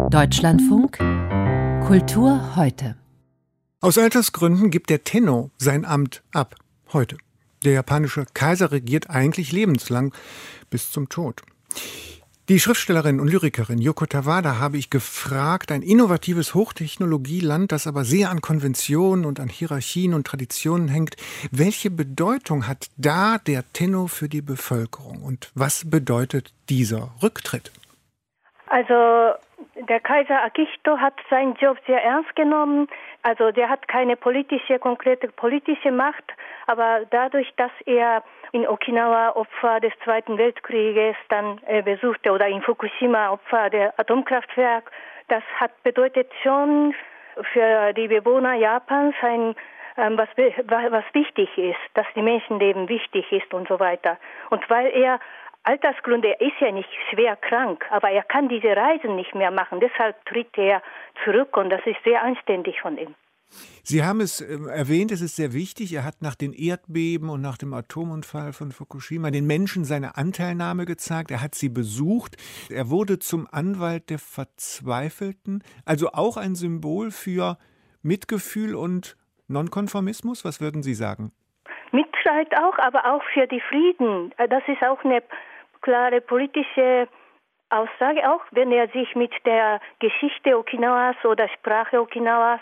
Deutschlandfunk Kultur heute. Aus Altersgründen gibt der Tenno sein Amt ab. Heute. Der japanische Kaiser regiert eigentlich lebenslang bis zum Tod. Die Schriftstellerin und Lyrikerin Yoko Tawada habe ich gefragt, ein innovatives Hochtechnologieland, das aber sehr an Konventionen und an Hierarchien und Traditionen hängt. Welche Bedeutung hat da der Tenno für die Bevölkerung? Und was bedeutet dieser Rücktritt? Also der Kaiser Akihito hat seinen Job sehr ernst genommen. Also der hat keine konkrete politische Macht, aber dadurch, dass er in Okinawa Opfer des Zweiten Weltkrieges dann besuchte oder in Fukushima Opfer der Atomkraftwerk, das hat bedeutet schon für die Bewohner Japans was wichtig ist, dass die Menschenleben wichtig ist und so weiter. Und weil er Altersgründe, er ist ja nicht schwer krank, aber er kann diese Reisen nicht mehr machen. Deshalb tritt er zurück und das ist sehr anständig von ihm. Sie haben es erwähnt, es ist sehr wichtig. Er hat nach den Erdbeben und nach dem Atomunfall von Fukushima den Menschen seine Anteilnahme gezeigt. Er hat sie besucht. Er wurde zum Anwalt der Verzweifelten. Also auch ein Symbol für Mitgefühl und Nonkonformismus. Was würden Sie sagen? Mitleid auch, aber auch für die Frieden. Das ist auch eine klare politische Aussage, auch wenn er sich mit der Geschichte Okinawas oder Sprache Okinawa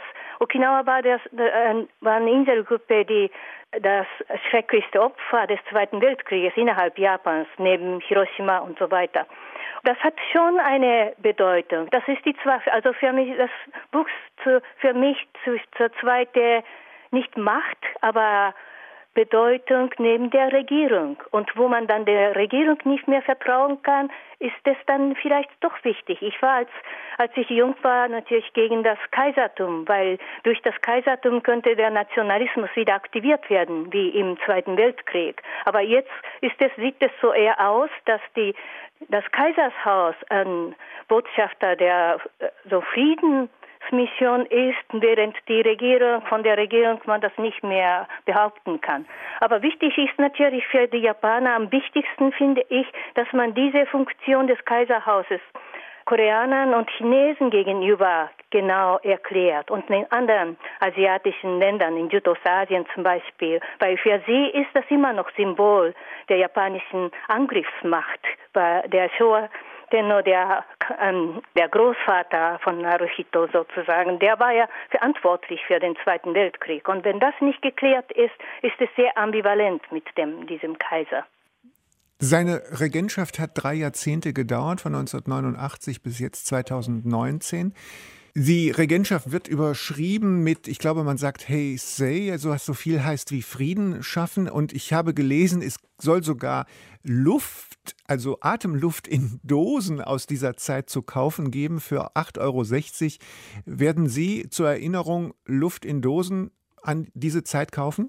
war eine Inselgruppe, die das schrecklichste Opfer des Zweiten Weltkrieges innerhalb Japans, neben Hiroshima und so weiter. Das hat schon eine Bedeutung. Das ist also für mich, das Buch für mich zur zweite nicht Macht, aber Bedeutung neben der Regierung. Und wo man dann der Regierung nicht mehr vertrauen kann, ist es dann vielleicht doch wichtig. Ich war, als ich jung war, natürlich gegen das Kaisertum, weil durch das Kaisertum könnte der Nationalismus wieder aktiviert werden, wie im Zweiten Weltkrieg. Aber jetzt sieht es so eher aus, dass das Kaisershaus ein Botschafter der Friedensmission ist, während von der Regierung man das nicht mehr behaupten kann. Aber wichtig ist natürlich für die Japaner, am wichtigsten finde ich, dass man diese Funktion des Kaiserhauses Koreanern und Chinesen gegenüber genau erklärt und in anderen asiatischen Ländern, in Südostasien zum Beispiel, weil für sie ist das immer noch Symbol der japanischen Angriffsmacht, der Showa. Denn nur der Großvater von Naruhito sozusagen, der war ja verantwortlich für den Zweiten Weltkrieg. Und wenn das nicht geklärt ist, ist es sehr ambivalent mit diesem Kaiser. Seine Regentschaft hat 3 Jahrzehnte gedauert, von 1989 bis jetzt 2019. Die Regentschaft wird überschrieben mit, ich glaube, man sagt Heisei, also was so viel heißt wie Frieden schaffen. Und ich habe gelesen, es soll sogar Luft, also Atemluft in Dosen aus dieser Zeit zu kaufen geben für 8,60 €. Werden Sie zur Erinnerung Luft in Dosen an diese Zeit kaufen?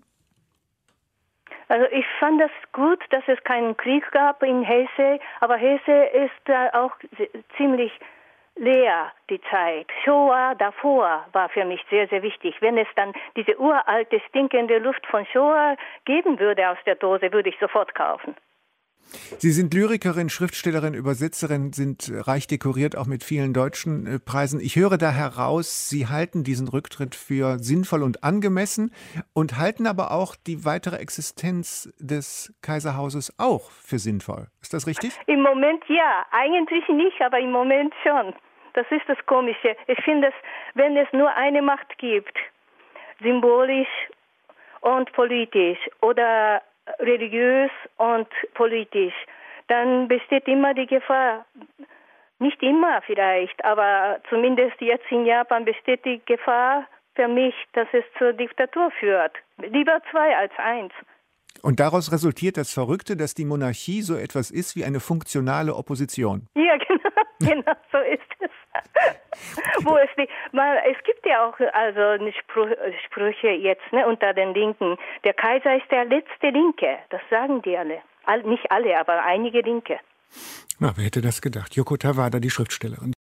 Also ich fand das gut, dass es keinen Krieg gab in Heisei, aber Heisei ist auch ziemlich leer, die Zeit. Showa davor war für mich sehr, sehr wichtig. Wenn es dann diese uralte, stinkende Luft von Showa geben würde aus der Dose, würde ich sofort kaufen. Sie sind Lyrikerin, Schriftstellerin, Übersetzerin, sind reich dekoriert, auch mit vielen deutschen Preisen. Ich höre da heraus, Sie halten diesen Rücktritt für sinnvoll und angemessen und halten aber auch die weitere Existenz des Kaiserhauses auch für sinnvoll. Ist das richtig? Im Moment ja, eigentlich nicht, aber im Moment schon. Das ist das Komische. Ich finde, wenn es nur eine Macht gibt, symbolisch und politisch oder religiös und politisch, dann besteht immer die Gefahr, nicht immer vielleicht, aber zumindest jetzt in Japan besteht die Gefahr für mich, dass es zur Diktatur führt. Lieber 2 als 1. Und daraus resultiert das Verrückte, dass die Monarchie so etwas ist wie eine funktionale Opposition. Ja, genau so ist es. Es gibt ja auch Sprüche jetzt unter den Linken. Der Kaiser ist der letzte Linke. Das sagen die alle. Nicht alle, aber einige Linke. Na, wer hätte das gedacht? Yoko Tawada, die Schriftstellerin.